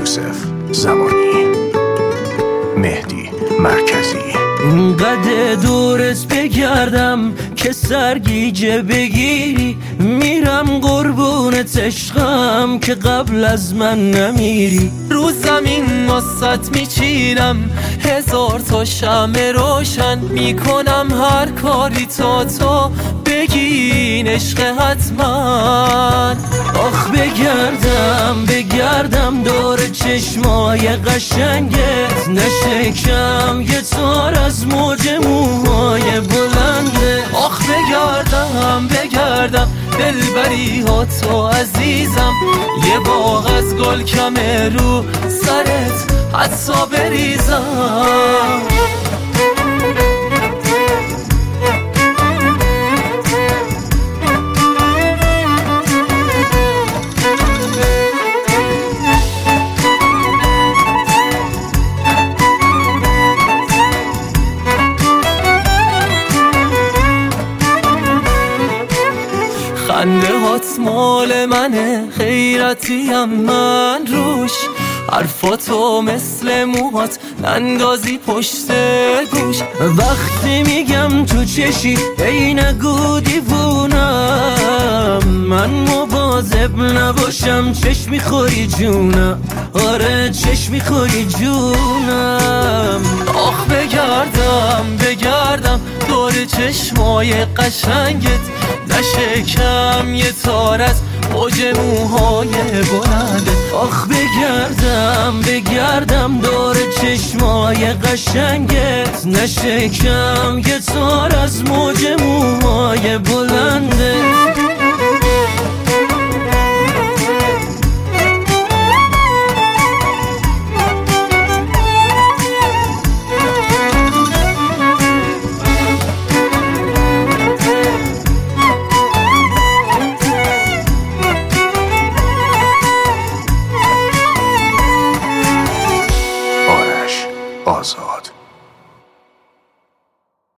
یوسف زمانی، مهدی مرکزی. اینقدر دورت بگردم که سرگیجه بگیری، میرم قربونت عشقم که قبل از من نمیری. رو زمین واسط میچینم 1000 تا شمع روشن، میکنم هر کاری تا تو بگین عشق حتما. آخ بگردم دور چشمای قشنگت، نشکم یه تار از موج موهای بلنده. آخ بگردم دلبری ها تو عزیزم، یه باغ از گل کمه رو سرت حتی بریزم. خنده هات مال منه، غیرتیم من روش، حرفاتو مثل موهات نندازی پشت گوش. وقتی میگم تو چشی ای نگو دیوونم، من مواظب نباشم چشم میخوری جونم، آره چشم میخوری جونم. آخ بگردم دور چشمای قشنگت، نشکم یه تار از موج موهای بلنده. آخ بگردم دور چشمای قشنگت، نشکم یه تار از موج موهای بلنده.